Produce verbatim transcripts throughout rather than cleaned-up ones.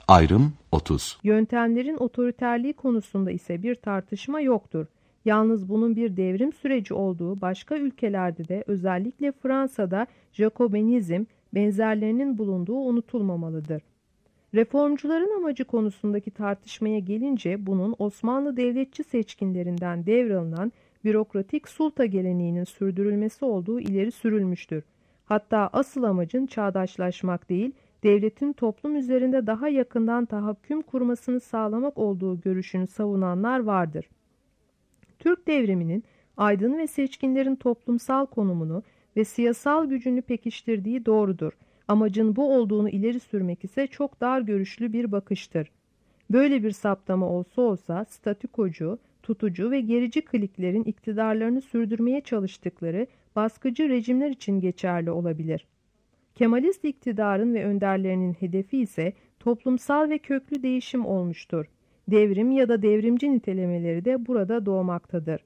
Ayrım otuz. Yöntemlerin otoriterliği konusunda ise bir tartışma yoktur. Yalnız bunun bir devrim süreci olduğu başka ülkelerde de özellikle Fransa'da Jacobenizm benzerlerinin bulunduğu unutulmamalıdır. Reformcuların amacı konusundaki tartışmaya gelince bunun Osmanlı devletçi seçkinlerinden devralınan bürokratik sulta geleneğinin sürdürülmesi olduğu ileri sürülmüştür. Hatta asıl amacın çağdaşlaşmak değil, devletin toplum üzerinde daha yakından tahakküm kurmasını sağlamak olduğu görüşünü savunanlar vardır. Türk devriminin aydın ve seçkinlerin toplumsal konumunu ve siyasal gücünü pekiştirdiği doğrudur. Amacın bu olduğunu ileri sürmek ise çok dar görüşlü bir bakıştır. Böyle bir saptama olsa olsa statükocu, tutucu ve gerici kliklerin iktidarlarını sürdürmeye çalıştıkları baskıcı rejimler için geçerli olabilir. Kemalist iktidarın ve önderlerinin hedefi ise toplumsal ve köklü değişim olmuştur. Devrim ya da devrimci nitelemeleri de burada doğmaktadır.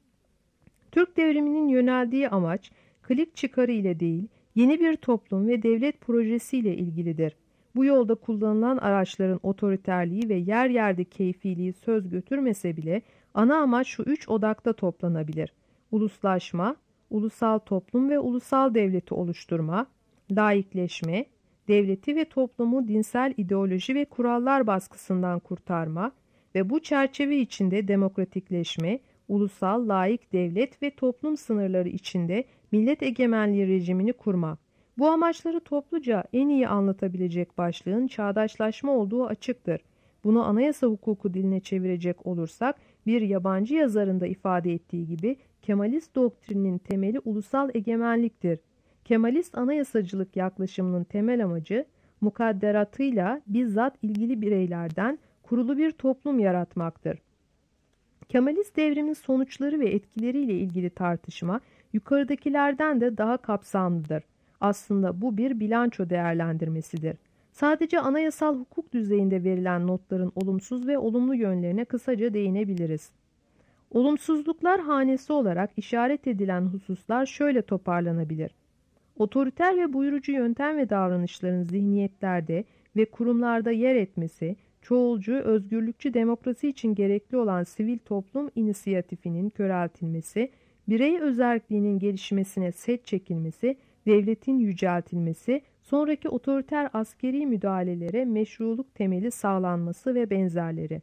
Türk devriminin yöneldiği amaç, klik çıkarı ile değil, yeni bir toplum ve devlet projesiyle ilgilidir. Bu yolda kullanılan araçların otoriterliği ve yer yerde keyfiliği söz götürmese bile ana amaç şu üç odakta toplanabilir: uluslaşma, ulusal toplum ve ulusal devleti oluşturma, laikleşme, devleti ve toplumu dinsel ideoloji ve kurallar baskısından kurtarma ve bu çerçeve içinde demokratikleşme, ulusal, laik devlet ve toplum sınırları içinde millet egemenliği rejimini kurma. Bu amaçları topluca en iyi anlatabilecek başlığın çağdaşlaşma olduğu açıktır. Bunu anayasa hukuku diline çevirecek olursak, bir yabancı yazarın da ifade ettiği gibi Kemalist doktrinin temeli ulusal egemenliktir. Kemalist anayasacılık yaklaşımının temel amacı, mukadderatıyla bizzat ilgili bireylerden kurulu bir toplum yaratmaktır. Kemalist devrimin sonuçları ve etkileriyle ilgili tartışma yukarıdakilerden de daha kapsamlıdır. Aslında bu bir bilanço değerlendirmesidir. Sadece anayasal hukuk düzeyinde verilen notların olumsuz ve olumlu yönlerine kısaca değinebiliriz. Olumsuzluklar hanesi olarak işaret edilen hususlar şöyle toparlanabilir. Otoriter ve buyurucu yöntem ve davranışların zihniyetlerde ve kurumlarda yer etmesi, çoğulcu, özgürlükçü demokrasi için gerekli olan sivil toplum inisiyatifinin köreltilmesi, birey özerkliğinin gelişmesine set çekilmesi, devletin yüceltilmesi, sonraki otoriter askeri müdahalelere meşruluk temeli sağlanması ve benzerleri.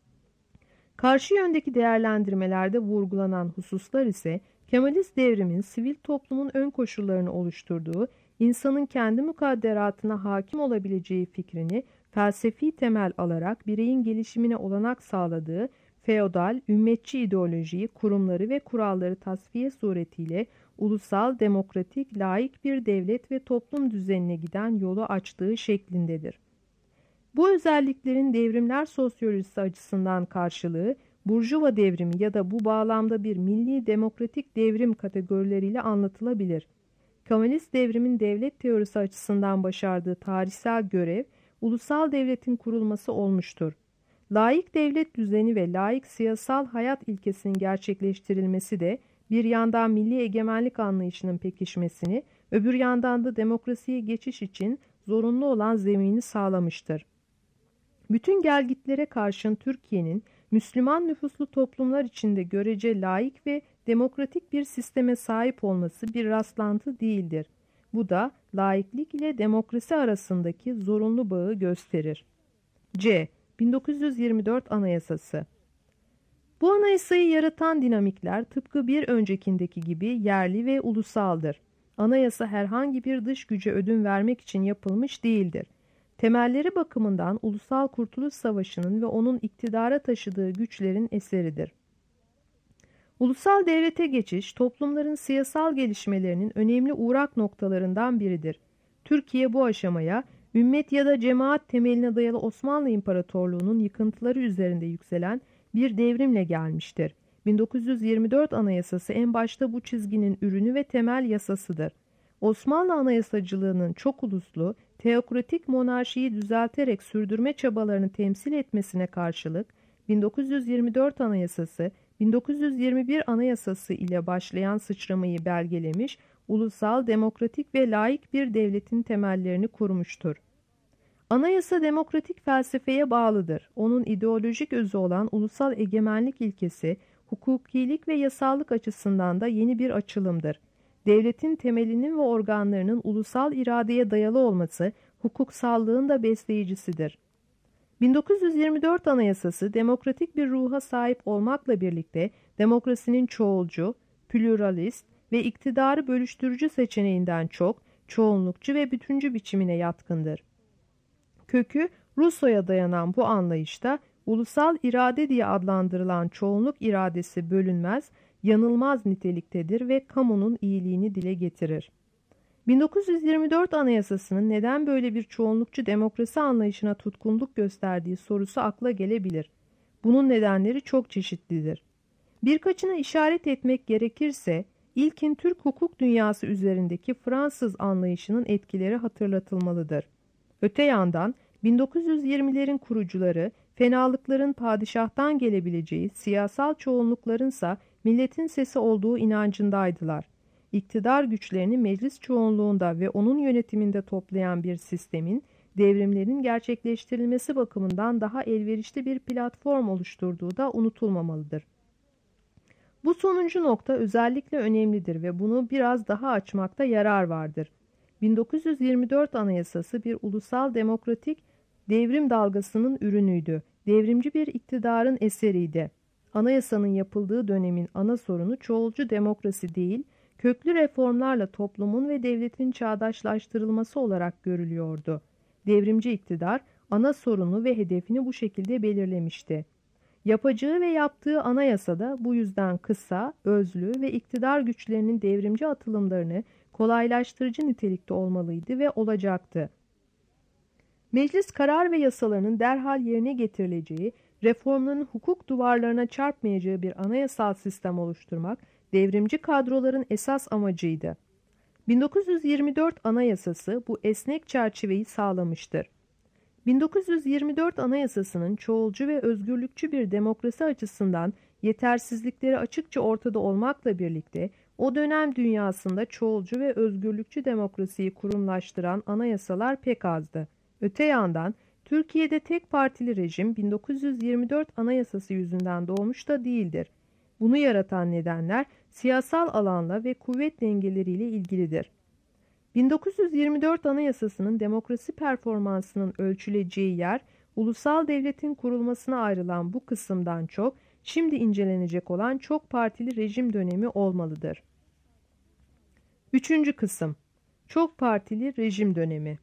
Karşı yöndeki değerlendirmelerde vurgulanan hususlar ise Kemalist devrimin sivil toplumun ön koşullarını oluşturduğu, insanın kendi mukadderatına hakim olabileceği fikrini felsefi temel alarak bireyin gelişimine olanak sağladığı, feodal, ümmetçi ideolojiyi, kurumları ve kuralları tasfiye suretiyle ulusal, demokratik, laik bir devlet ve toplum düzenine giden yolu açtığı şeklindedir. Bu özelliklerin devrimler sosyolojisi açısından karşılığı, Burjuva devrimi ya da bu bağlamda bir milli demokratik devrim kategorileriyle anlatılabilir. Kemalist devrimin devlet teorisi açısından başardığı tarihsel görev, ulusal devletin kurulması olmuştur. Laik devlet düzeni ve laik siyasal hayat ilkesinin gerçekleştirilmesi de bir yandan milli egemenlik anlayışının pekişmesini, öbür yandan da demokrasiye geçiş için zorunlu olan zemini sağlamıştır. Bütün gelgitlere karşın Türkiye'nin Müslüman nüfuslu toplumlar içinde görece laik ve demokratik bir sisteme sahip olması bir rastlantı değildir. Bu da laiklik ile demokrasi arasındaki zorunlu bağı gösterir. C. bin dokuz yüz yirmi dört Anayasası. Bu anayasayı yaratan dinamikler tıpkı bir öncekindeki gibi yerli ve ulusaldır. Anayasa herhangi bir dış güce ödün vermek için yapılmış değildir. Temelleri bakımından Ulusal Kurtuluş Savaşı'nın ve onun iktidara taşıdığı güçlerin eseridir. Ulusal devlete geçiş, toplumların siyasal gelişmelerinin önemli uğrak noktalarından biridir. Türkiye bu aşamaya, ümmet ya da cemaat temeline dayalı Osmanlı İmparatorluğu'nun yıkıntıları üzerinde yükselen bir devrimle gelmiştir. bin dokuz yüz yirmi dört Anayasası en başta bu çizginin ürünü ve temel yasasıdır. Osmanlı anayasacılığının çok uluslu, teokratik monarşiyi düzelterek sürdürme çabalarını temsil etmesine karşılık, bin dokuz yüz yirmi dört Anayasası, bin dokuz yüz yirmi bir Anayasası ile başlayan sıçramayı belgelemiş, ulusal, demokratik ve laik bir devletin temellerini kurmuştur. Anayasa demokratik felsefeye bağlıdır. Onun ideolojik özü olan ulusal egemenlik ilkesi, hukukilik ve yasallık açısından da yeni bir açılımdır. Devletin temelinin ve organlarının ulusal iradeye dayalı olması, hukuksallığın da besleyicisidir. bin dokuz yüz yirmi dört Anayasası demokratik bir ruha sahip olmakla birlikte demokrasinin çoğulcu, pluralist ve iktidarı bölüştürücü seçeneğinden çok çoğunlukçu ve bütüncü biçimine yatkındır. Kökü Rousseau'ya dayanan bu anlayışta ulusal irade diye adlandırılan çoğunluk iradesi bölünmez, yanılmaz niteliktedir ve kamunun iyiliğini dile getirir. bin dokuz yüz yirmi dört Anayasası'nın neden böyle bir çoğunlukçu demokrasi anlayışına tutkunluk gösterdiği sorusu akla gelebilir. Bunun nedenleri çok çeşitlidir. Birkaçına işaret etmek gerekirse, ilkin Türk hukuk dünyası üzerindeki Fransız anlayışının etkileri hatırlatılmalıdır. Öte yandan bin dokuz yüz yirmilerin kurucuları, fenalıkların padişahtan gelebileceği, siyasal çoğunluklarınsa milletin sesi olduğu inancındaydılar. İktidar güçlerini meclis çoğunluğunda ve onun yönetiminde toplayan bir sistemin, devrimlerin gerçekleştirilmesi bakımından daha elverişli bir platform oluşturduğu da unutulmamalıdır. Bu sonuncu nokta özellikle önemlidir ve bunu biraz daha açmakta yarar vardır. bin dokuz yüz yirmi dört Anayasası bir ulusal demokratik devrim dalgasının ürünüydü. Devrimci bir iktidarın eseriydi. Anayasanın yapıldığı dönemin ana sorunu çoğulcu demokrasi değil, köklü reformlarla toplumun ve devletin çağdaşlaştırılması olarak görülüyordu. Devrimci iktidar ana sorunu ve hedefini bu şekilde belirlemişti. Yapacağı ve yaptığı anayasada bu yüzden kısa, özlü ve iktidar güçlerinin devrimci atılımlarını kolaylaştırıcı nitelikte olmalıydı ve olacaktı. Meclis karar ve yasalarının derhal yerine getirileceği, reformların hukuk duvarlarına çarpmayacağı bir anayasal sistem oluşturmak, devrimci kadroların esas amacıydı. bin dokuz yüz yirmi dört Anayasası bu esnek çerçeveyi sağlamıştır. bin dokuz yüz yirmi dört Anayasası'nın çoğulcu ve özgürlükçü bir demokrasi açısından yetersizlikleri açıkça ortada olmakla birlikte, o dönem dünyasında çoğulcu ve özgürlükçü demokrasiyi kurumlaştıran anayasalar pek azdı. Öte yandan Türkiye'de tek partili rejim bin dokuz yüz yirmi dört Anayasası yüzünden doğmuş da değildir. Bunu yaratan nedenler siyasal alanla ve kuvvet dengeleriyle ilgilidir. bin dokuz yüz yirmi dört Anayasası'nın demokrasi performansının ölçüleceği yer, ulusal devletin kurulmasına ayrılan bu kısımdan çok, şimdi incelenecek olan çok partili rejim dönemi olmalıdır. Üçüncü kısım, çok partili rejim dönemi.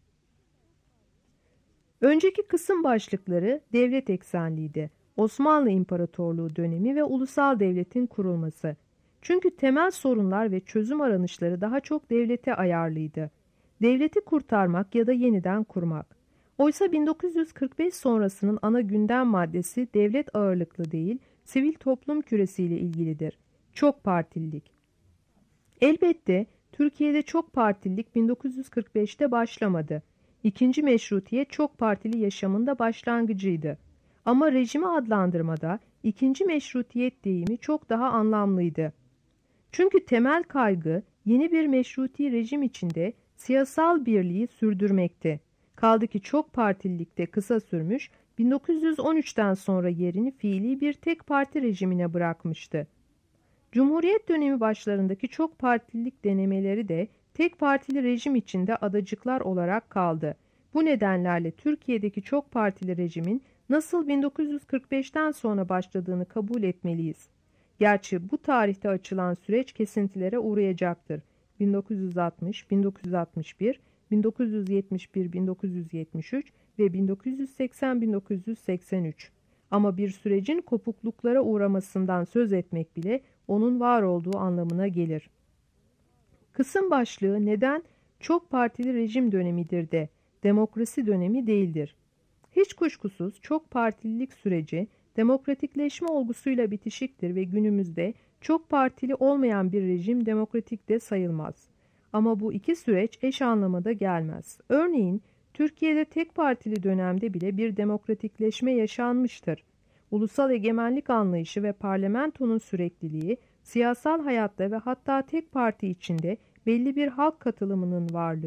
Önceki kısım başlıkları devlet eksenliydi. Osmanlı İmparatorluğu dönemi ve ulusal devletin kurulması. Çünkü temel sorunlar ve çözüm aranışları daha çok devlete ayarlıydı. Devleti kurtarmak ya da yeniden kurmak. Oysa bin dokuz yüz kırk beş sonrasının ana gündem maddesi devlet ağırlıklı değil, sivil toplum küresiyle ilgilidir. Çok partililik. Elbette Türkiye'de çok partililik bin dokuz yüz kırk beşte başlamadı. İkinci meşrutiyet çok partili yaşamında başlangıcıydı. Ama rejimi adlandırmada ikinci meşrutiyet deyimi çok daha anlamlıydı. Çünkü temel kaygı yeni bir meşruti rejim içinde siyasal birliği sürdürmekti. Kaldı ki çok partililikte kısa sürmüş, bin dokuz yüz on üçten sonra yerini fiili bir tek parti rejimine bırakmıştı. Cumhuriyet dönemi başlarındaki çok partililik denemeleri de tek partili rejim içinde adacıklar olarak kaldı. Bu nedenlerle Türkiye'deki çok partili rejimin nasıl bin dokuz yüz kırk beşten sonra başladığını kabul etmeliyiz. Gerçi bu tarihte açılan süreç kesintilere uğrayacaktır. bin dokuz yüz altmış, bin dokuz yüz altmış bir, bin dokuz yüz yetmiş bir, bin dokuz yüz yetmiş üç ve bin dokuz yüz seksen bin dokuz yüz seksen üç. Ama bir sürecin kopukluklara uğramasından söz etmek bile onun var olduğu anlamına gelir. Kısım başlığı neden çok partili rejim dönemidir de demokrasi dönemi değildir. Hiç kuşkusuz çok partililik süreci demokratikleşme olgusuyla bitişiktir ve günümüzde çok partili olmayan bir rejim demokratik de sayılmaz. Ama bu iki süreç eş anlamada gelmez. Örneğin Türkiye'de tek partili dönemde bile bir demokratikleşme yaşanmıştır. Ulusal egemenlik anlayışı ve parlamentonun sürekliliği, siyasal hayatta ve hatta tek parti içinde belli bir halk katılımının varlığı,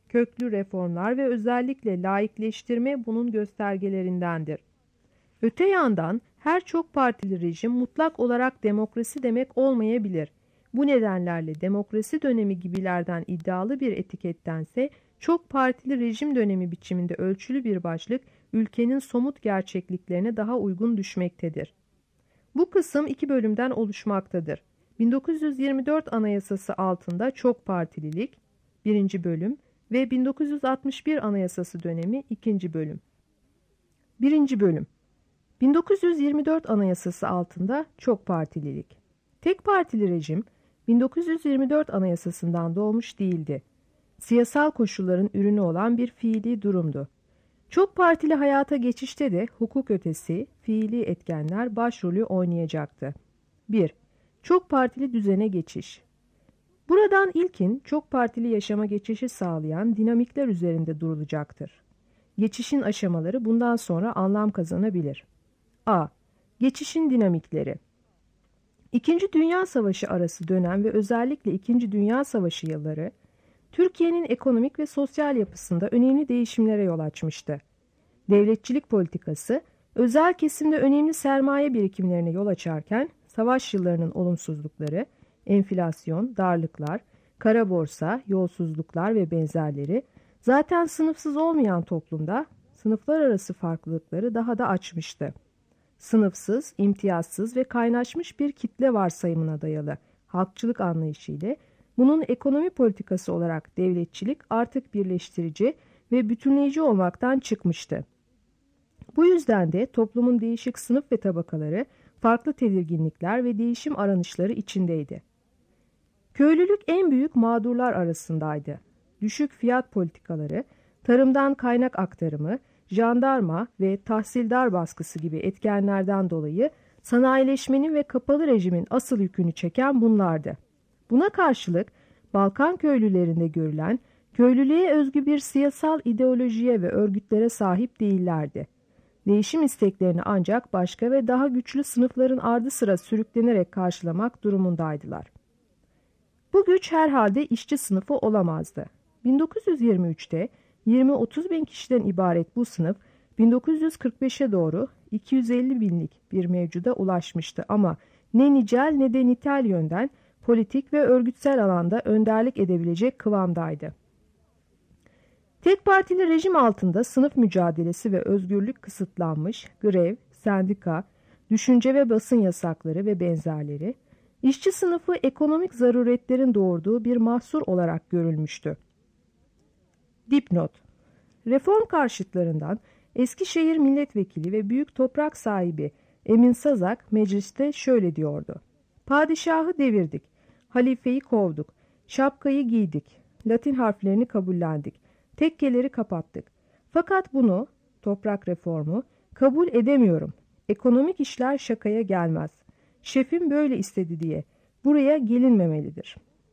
Köklü reformlar ve özellikle laikleştirme bunun göstergelerindendir. Öte yandan her çok partili rejim mutlak olarak demokrasi demek olmayabilir. Bu nedenlerle demokrasi dönemi gibilerden iddialı bir etikettense çok partili rejim dönemi biçiminde ölçülü bir başlık ülkenin somut gerçekliklerine daha uygun düşmektedir. Bu kısım iki bölümden oluşmaktadır. bin dokuz yüz yirmi dört Anayasası altında çok partililik birinci bölüm ve bin dokuz yüz altmış bir Anayasası dönemi ikinci bölüm. birinci bölüm bin dokuz yüz yirmi dört Anayasası altında çok partililik. Tek partili rejim bin dokuz yüz yirmi dört Anayasasından doğmuş değildi. Siyasal koşulların ürünü olan bir fiili durumdu. Çok partili hayata geçişte de hukuk ötesi fiili etkenler başrolü oynayacaktı. bir. Çok partili düzene geçiş. Buradan ilkin çok partili yaşama geçişi sağlayan dinamikler üzerinde durulacaktır. Geçişin aşamaları bundan sonra anlam kazanabilir. A. Geçişin dinamikleri. İkinci Dünya Savaşı arası dönem ve özellikle İkinci Dünya Savaşı yılları, Türkiye'nin ekonomik ve sosyal yapısında önemli değişimlere yol açmıştı. Devletçilik politikası, özel kesimde önemli sermaye birikimlerine yol açarken, savaş yıllarının olumsuzlukları, enflasyon, darlıklar, kara borsa, yolsuzluklar ve benzerleri, zaten sınıfsız olmayan toplumda sınıflar arası farklılıkları daha da açmıştı. Sınıfsız, imtiyazsız ve kaynaşmış bir kitle varsayımına dayalı halkçılık anlayışıyla bunun ekonomi politikası olarak devletçilik artık birleştirici ve bütünleyici olmaktan çıkmıştı. Bu yüzden de toplumun değişik sınıf ve tabakaları farklı tedirginlikler ve değişim aranışları içindeydi. Köylülük en büyük mağdurlar arasındaydı. Düşük fiyat politikaları, tarımdan kaynak aktarımı, jandarma ve tahsildar baskısı gibi etkenlerden dolayı sanayileşmenin ve kapalı rejimin asıl yükünü çeken bunlardı. Buna karşılık Balkan köylülerinde görülen köylülüğe özgü bir siyasal ideolojiye ve örgütlere sahip değillerdi. Değişim isteklerini ancak başka ve daha güçlü sınıfların ardı sıra sürüklenerek karşılamak durumundaydılar. Bu güç herhalde işçi sınıfı olamazdı. bin dokuz yüz yirmi üçte yirmi otuz bin kişiden ibaret bu sınıf bin dokuz yüz kırk beşe doğru iki yüz elli binlik bir mevcuda ulaşmıştı ama ne nicel ne de nitel yönden politik ve örgütsel alanda önderlik edebilecek kıvamdaydı. Tek partili rejim altında sınıf mücadelesi ve özgürlük kısıtlanmış, grev, sendika, düşünce ve basın yasakları ve benzerleri, işçi sınıfı ekonomik zaruretlerin doğurduğu bir mahsur olarak görülmüştü. Dipnot: Reform karşıtlarından Eskişehir milletvekili ve büyük toprak sahibi Emin Sazak mecliste şöyle diyordu: Padişahı devirdik, halifeyi kovduk, şapkayı giydik, Latin harflerini kabullendik, tekkeleri kapattık. Fakat bunu, toprak reformu, kabul edemiyorum. Ekonomik işler şakaya gelmez. Şefim böyle istedi diye buraya gelinmemelidir.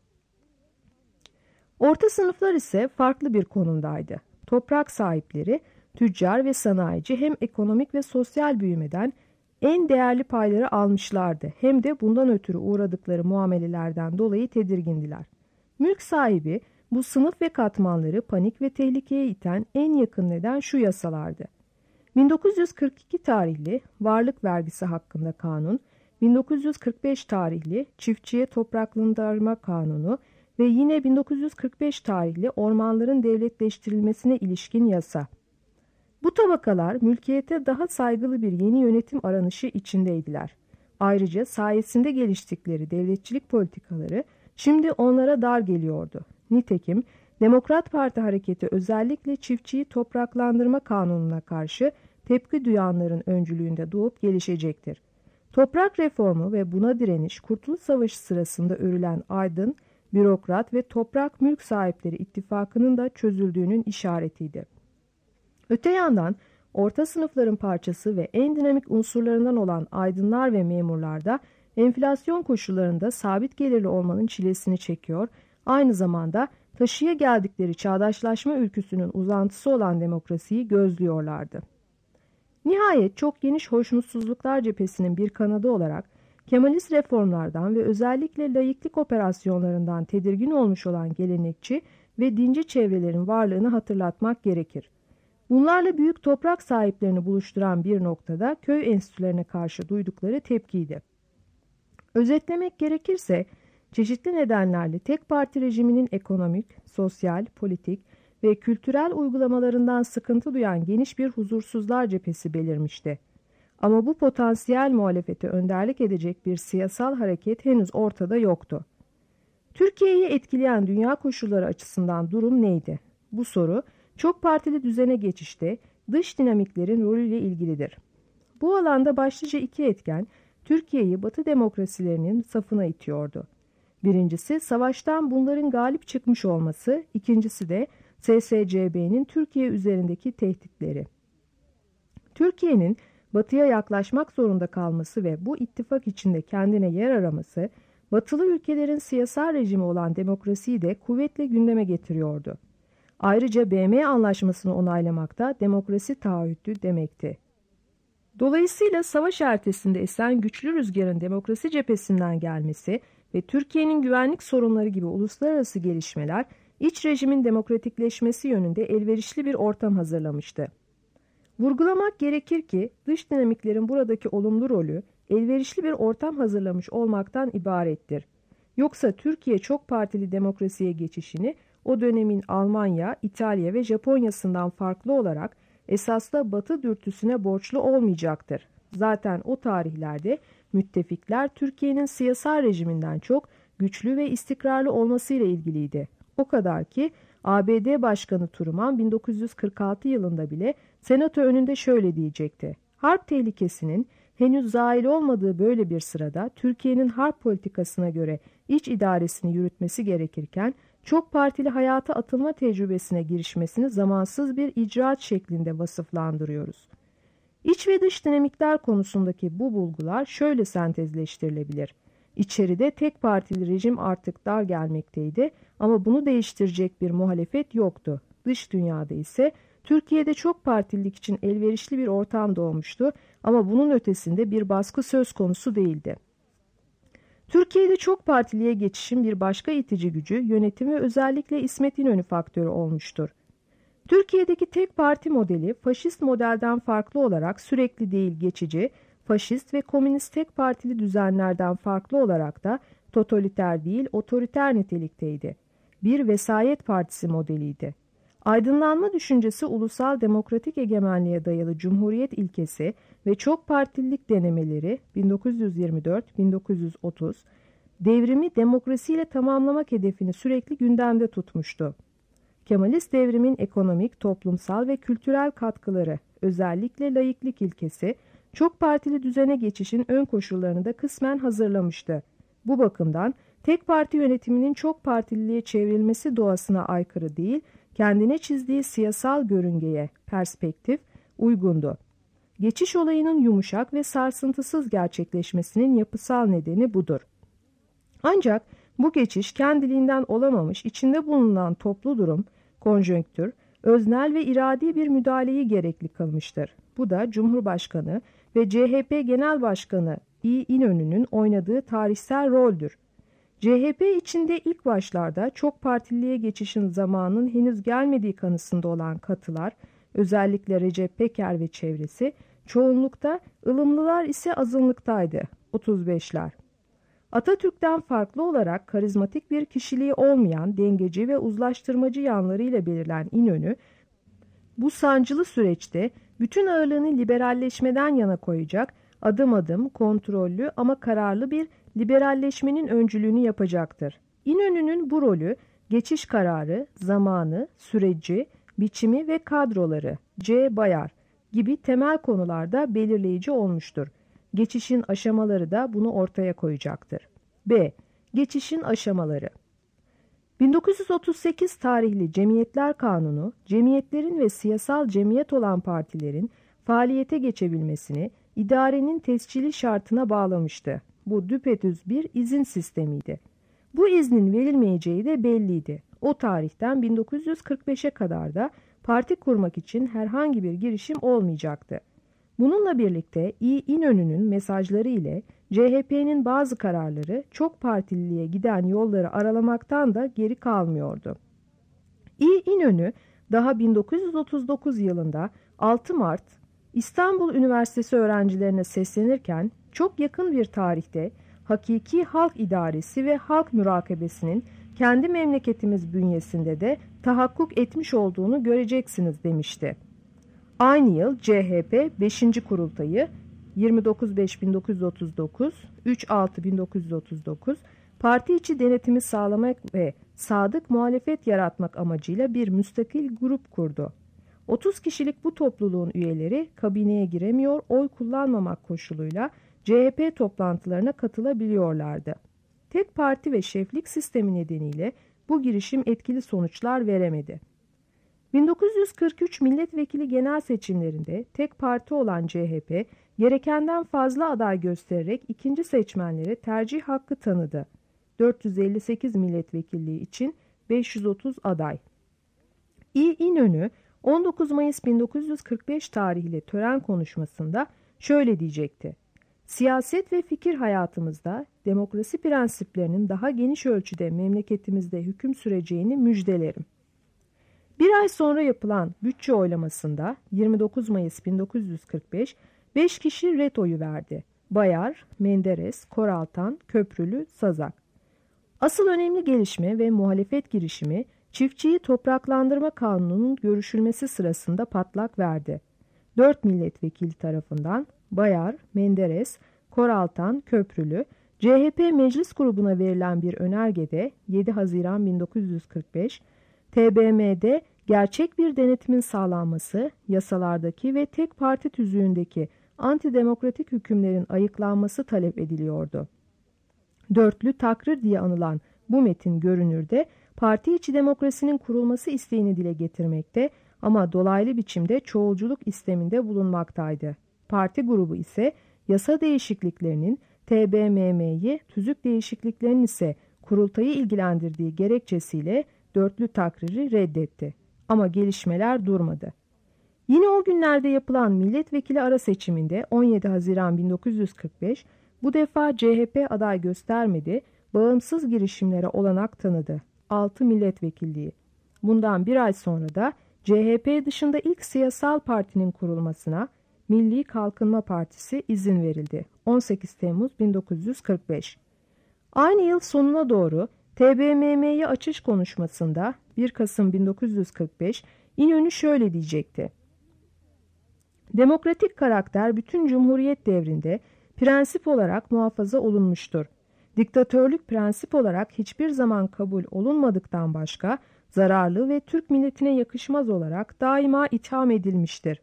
Orta sınıflar ise farklı bir konumdaydı. Toprak sahipleri, tüccar ve sanayici hem ekonomik ve sosyal büyümeden en değerli payları almışlardı, hem de bundan ötürü uğradıkları muamelelerden dolayı tedirgindiler. Mülk sahibi bu sınıf ve katmanları panik ve tehlikeye iten en yakın neden şu yasalardı. bin dokuz yüz kırk iki tarihli varlık vergisi hakkında kanun, bin dokuz yüz kırk beş tarihli çiftçiye topraklandırma kanunu ve yine bin dokuz yüz kırk beş tarihli ormanların devletleştirilmesine ilişkin yasa. Bu tabakalar mülkiyete daha saygılı bir yeni yönetim aranışı içindeydiler. Ayrıca sayesinde geliştikleri devletçilik politikaları şimdi onlara dar geliyordu. Nitekim Demokrat Parti hareketi özellikle çiftçiyi topraklandırma kanununa karşı tepki duyanların öncülüğünde doğup gelişecektir. Toprak reformu ve buna direniş Kurtuluş Savaşı sırasında örülen aydın, bürokrat ve toprak mülk sahipleri ittifakının da çözüldüğünün işaretiydi. Öte yandan orta sınıfların parçası ve en dinamik unsurlarından olan aydınlar ve memurlar da enflasyon koşullarında sabit gelirli olmanın çilesini çekiyor, aynı zamanda taşıya geldikleri çağdaşlaşma ülküsünün uzantısı olan demokrasiyi gözlüyorlardı. Nihayet çok geniş hoşnutsuzluklar cephesinin bir kanadı olarak Kemalist reformlardan ve özellikle laiklik operasyonlarından tedirgin olmuş olan gelenekçi ve dinci çevrelerin varlığını hatırlatmak gerekir. Bunlarla büyük toprak sahiplerini buluşturan bir noktada köy enstitülerine karşı duydukları tepkiydi. Özetlemek gerekirse çeşitli nedenlerle tek parti rejiminin ekonomik, sosyal, politik ve kültürel uygulamalarından sıkıntı duyan geniş bir huzursuzlar cephesi belirmişti. Ama bu potansiyel muhalefete önderlik edecek bir siyasal hareket henüz ortada yoktu. Türkiye'yi etkileyen dünya koşulları açısından durum neydi? Bu soru çok partili düzene geçişte dış dinamiklerin rolüyle ilgilidir. Bu alanda başlıca iki etken Türkiye'yi Batı demokrasilerinin safına itiyordu. Birincisi savaştan bunların galip çıkmış olması, ikincisi de S S C B'nin Türkiye üzerindeki tehditleri. Türkiye'nin Batı'ya yaklaşmak zorunda kalması ve bu ittifak içinde kendine yer araması, Batılı ülkelerin siyasal rejimi olan demokrasiyi de kuvvetle gündeme getiriyordu. Ayrıca B M anlaşmasını onaylamak da demokrasi taahhütü demekti. Dolayısıyla savaş ertesinde esen güçlü rüzgarın demokrasi cephesinden gelmesi ve Türkiye'nin güvenlik sorunları gibi uluslararası gelişmeler iç rejimin demokratikleşmesi yönünde elverişli bir ortam hazırlamıştı. Vurgulamak gerekir ki dış dinamiklerin buradaki olumlu rolü elverişli bir ortam hazırlamış olmaktan ibarettir. Yoksa Türkiye çok partili demokrasiye geçişini o dönemin Almanya, İtalya ve Japonya'sından farklı olarak esasda Batı dürtüsüne borçlu olmayacaktır. Zaten o tarihlerde müttefikler Türkiye'nin siyasal rejiminden çok güçlü ve istikrarlı olmasıyla ilgiliydi. O kadar ki A B D Başkanı Truman bin dokuz yüz kırk altı yılında bile Senato önünde şöyle diyecekti: harp tehlikesinin henüz zahil olmadığı böyle bir sırada Türkiye'nin harp politikasına göre iç idaresini yürütmesi gerekirken çok partili hayata atılma tecrübesine girişmesini zamansız bir icraat şeklinde vasıflandırıyoruz. İç ve dış dinamikler konusundaki bu bulgular şöyle sentezleştirilebilir. İçeride tek partili rejim artık dar gelmekteydi ama bunu değiştirecek bir muhalefet yoktu. Dış dünyada ise Türkiye'de çok partililik için elverişli bir ortam doğmuştu ama bunun ötesinde bir baskı söz konusu değildi. Türkiye'de çok partiliye geçişin bir başka itici gücü yönetim ve özellikle İsmet İnönü faktörü olmuştur. Türkiye'deki tek parti modeli faşist modelden farklı olarak sürekli değil geçici, faşist ve komünist tek partili düzenlerden farklı olarak da totaliter değil otoriter nitelikteydi. Bir vesayet partisi modeliydi. Aydınlanma düşüncesi ulusal demokratik egemenliğe dayalı cumhuriyet ilkesi ve çok partililik denemeleri bin dokuz yüz yirmi dört bin dokuz yüz otuz devrimi demokrasiyle tamamlamak hedefini sürekli gündemde tutmuştu. Kemalist devrimin ekonomik, toplumsal ve kültürel katkıları, özellikle laiklik ilkesi, çok partili düzene geçişin ön koşullarını da kısmen hazırlamıştı. Bu bakımdan tek parti yönetiminin çok partililiğe çevrilmesi doğasına aykırı değil, kendine çizdiği siyasal görüngeye, perspektif, uygundu. Geçiş olayının yumuşak ve sarsıntısız gerçekleşmesinin yapısal nedeni budur. Ancak bu geçiş kendiliğinden olamamış, içinde bulunan toplu durum, konjonktür, öznel ve iradi bir müdahaleyi gerekli kılmıştır. Bu da Cumhurbaşkanı ve C H P Genel Başkanı İ. İnönü'nün oynadığı tarihsel roldür. C H P içinde ilk başlarda çok partililiğe geçişin zamanının henüz gelmediği kanısında olan katılar, özellikle Recep Peker ve çevresi, çoğunlukta, ılımlılar ise azınlıktaydı, otuz beşler. Atatürk'ten farklı olarak karizmatik bir kişiliği olmayan dengeci ve uzlaştırmacı yanlarıyla belirlen İnönü, bu sancılı süreçte bütün ağırlığını liberalleşmeden yana koyacak, adım adım kontrollü ama kararlı bir liberalleşmenin öncülüğünü yapacaktır. İnönü'nün bu rolü geçiş kararı, zamanı, süreci, biçimi ve kadroları C. Bayar gibi temel konularda belirleyici olmuştur. Geçişin aşamaları da bunu ortaya koyacaktır. B. Geçişin aşamaları. bin dokuz yüz otuz sekiz tarihli Cemiyetler Kanunu, cemiyetlerin ve siyasal cemiyet olan partilerin faaliyete geçebilmesini idarenin tescili şartına bağlamıştı. Bu düpedüz bir izin sistemiydi. Bu iznin verilmeyeceği de belliydi. O tarihten bin dokuz yüz kırk beşe kadar da parti kurmak için herhangi bir girişim olmayacaktı. Bununla birlikte İ. İnönü'nün mesajları ile C H P'nin bazı kararları çok partililiğe giden yolları aralamaktan da geri kalmıyordu. İ. İnönü daha bin dokuz yüz otuz dokuz yılında altı Mart İstanbul Üniversitesi öğrencilerine seslenirken çok yakın bir tarihte hakiki halk idaresi ve halk mürakebesinin kendi memleketimiz bünyesinde de tahakkuk etmiş olduğunu göreceksiniz demişti. Aynı yıl C H P beşinci kurultayı yirmi dokuz Beş bin dokuz yüz otuz dokuz, üç Altı bin dokuz yüz otuz dokuz parti içi denetimi sağlamak ve sadık muhalefet yaratmak amacıyla bir müstakil grup kurdu. otuz kişilik bu topluluğun üyeleri kabineye giremiyor, oy kullanmamak koşuluyla C H P toplantılarına katılabiliyorlardı. Tek parti ve şeflik sistemi nedeniyle bu girişim etkili sonuçlar veremedi. bin dokuz yüz kırk üç milletvekili genel seçimlerinde tek parti olan C H P gerekenden fazla aday göstererek ikinci seçmenlere tercih hakkı tanıdı. dört yüz elli sekiz milletvekilliği için beş yüz otuz aday. İ. İnönü on dokuz Mayıs bin dokuz yüz kırk beş tarihli tören konuşmasında şöyle diyecekti: "Siyaset ve fikir hayatımızda demokrasi prensiplerinin daha geniş ölçüde memleketimizde hüküm süreceğini müjdelerim." Bir ay sonra yapılan bütçe oylamasında yirmi dokuz Mayıs bin dokuz yüz kırk beş beş kişi ret oyu verdi. Bayar, Menderes, Koraltan, Köprülü, Sazak. Asıl önemli gelişme ve muhalefet girişimi çiftçiyi topraklandırma kanununun görüşülmesi sırasında patlak verdi. Dört milletvekili tarafından Bayar, Menderes, Koraltan, Köprülü, C H P meclis grubuna verilen bir önergede yedi Haziran bin dokuz yüz kırk beş, T B M M'de gerçek bir denetimin sağlanması, yasalardaki ve tek parti tüzüğündeki antidemokratik hükümlerin ayıklanması talep ediliyordu. Dörtlü takrir diye anılan bu metin görünürde parti içi demokrasinin kurulması isteğini dile getirmekte ama dolaylı biçimde çoğulculuk isteminde bulunmaktaydı. Parti grubu ise yasa değişikliklerinin T B M M'yi, tüzük değişikliklerinin ise kurultayı ilgilendirdiği gerekçesiyle dörtlü takriri reddetti. Ama gelişmeler durmadı. Yine o günlerde yapılan milletvekili ara seçiminde on yedi Haziran bin dokuz yüz kırk beş bu defa C H P aday göstermedi, bağımsız girişimlere olanak tanıdı. altı milletvekilliği. Bundan bir ay sonra da C H P dışında ilk siyasal partinin kurulmasına Milli Kalkınma Partisi izin verildi. on sekiz Temmuz bin dokuz yüz kırk beş. Aynı yıl sonuna doğru T B M M'ye açış konuşmasında bir Kasım bin dokuz yüz kırk beş İnönü şöyle diyecekti: "Demokratik karakter bütün Cumhuriyet devrinde prensip olarak muhafaza olunmuştur. Diktatörlük prensip olarak hiçbir zaman kabul olunmadıktan başka zararlı ve Türk milletine yakışmaz olarak daima itham edilmiştir.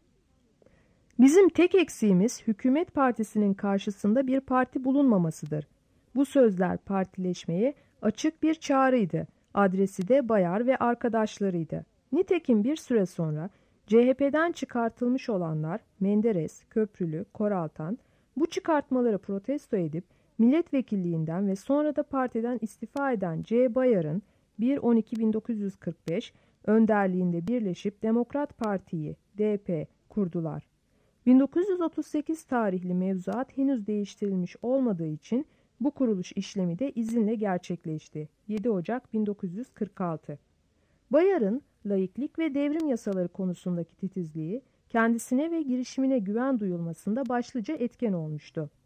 Bizim tek eksiğimiz hükümet partisinin karşısında bir parti bulunmamasıdır. Bu sözler partileşmeye açık bir çağrıydı. Adresi de Bayar ve arkadaşlarıydı. Nitekim bir süre sonra C H P'den çıkartılmış olanlar Menderes, Köprülü, Koraltan bu çıkartmaları protesto edip milletvekilliğinden ve sonra da partiden istifa eden C. Bayar'ın bir on iki bin dokuz yüz kırk beş önderliğinde birleşip Demokrat Parti'yi D P kurdular. bin dokuz yüz otuz sekiz tarihli mevzuat henüz değiştirilmiş olmadığı için bu kuruluş işlemi de izinle gerçekleşti. yedi Ocak bin dokuz yüz kırk altı. Bayar'ın laiklik ve devrim yasaları konusundaki titizliği kendisine ve girişimine güven duyulmasında başlıca etken olmuştu.